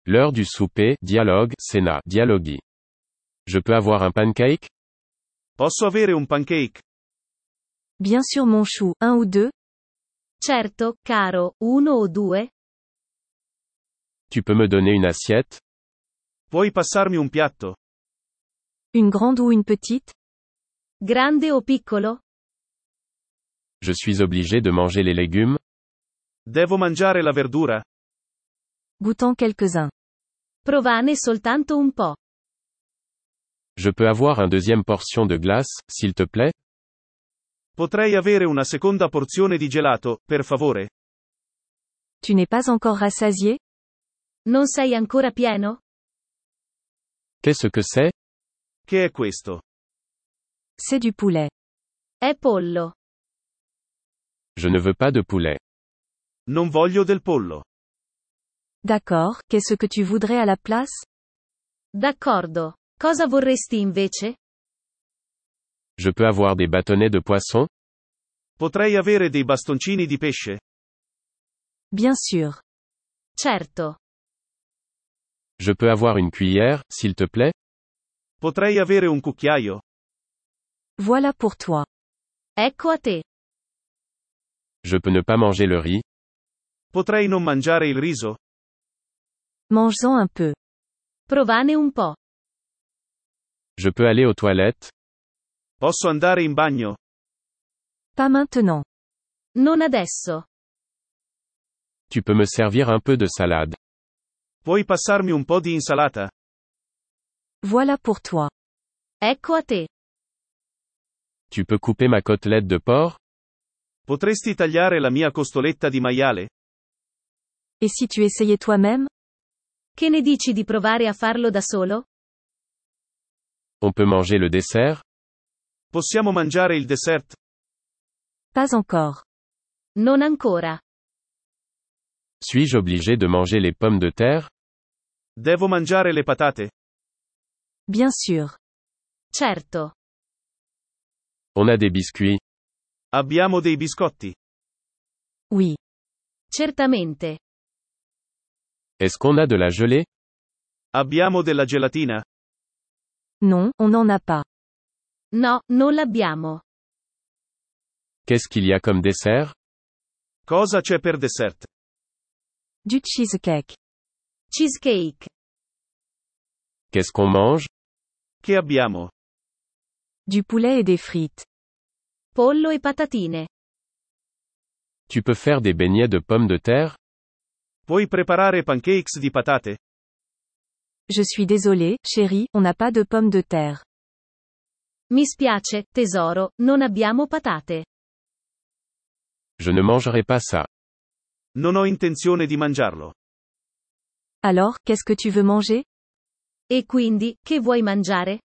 L'heure du souper, dialogue, cena, dialoghi. Je peux avoir un pancake? Posso avere un pancake? Bien sûr mon chou, un ou deux? Certo, caro, uno o due? Tu peux me donner une assiette? Puoi passarmi un piatto? Une grande ou une petite? Grande o piccolo? Je suis obligé de manger les légumes? Devo mangiare la verdura? Goûtons quelques-uns. Provane soltanto un po'. Je peux avoir un deuxième portion de glace, s'il te plaît? Potrei avere una seconda porzione di gelato, per favore? Tu n'es pas encore rassasié? Non sei ancora pieno? Qu'est-ce que c'est? Che è questo? C'est du poulet. È pollo. Je ne veux pas de poulet. Non voglio del pollo. D'accord, qu'est-ce que tu voudrais à la place? D'accordo. Cosa vorresti invece? Je peux avoir des bâtonnets de poisson? Potrei avere dei bastoncini di pesce? Bien sûr. Certo. Je peux avoir une cuillère, s'il te plaît? Potrei avere un cucchiaio? Voilà pour toi. Ecco a te. Je peux ne pas manger le riz? Potrei non mangiare il riso? Mange-en un peu. Provane un po'. Je peux aller aux toilettes? Posso andare in bagno? Pas maintenant. Non adesso. Tu peux me servir un peu de salade? Puoi passarmi un po' di insalata? Voilà pour toi. Ecco a te. Tu peux couper ma côtelette de porc? Potresti tagliare la mia costoletta di maiale? Et si tu essayais toi-même? Che ne dici di provare a farlo da solo? On peut manger le dessert? Possiamo mangiare il dessert? Pas encore. Non ancora. Suis-je obligé de manger les pommes de terre? Devo mangiare le patate? Bien sûr. Certo. On a des biscuits. Abbiamo dei biscotti? Oui. Certamente. Est-ce qu'on a de la gelée? Abbiamo della gelatina? Non, on n'en a pas. No, non l'abbiamo. Qu'est-ce qu'il y a comme dessert? Cosa c'è per dessert? Du cheesecake. Cheesecake. Qu'est-ce qu'on mange? Che abbiamo? Du poulet et des frites. Pollo e patatine. Tu peux faire des beignets de pommes de terre? Puoi preparare pancakes di patate? Je suis désolé, chérie, on n'a pas de pommes de terre. Mi spiace, tesoro, non abbiamo patate. Je ne mangerai pas ça. Non ho intenzione di mangiarlo. Alors, qu'est-ce que tu veux manger? E quindi, che vuoi mangiare?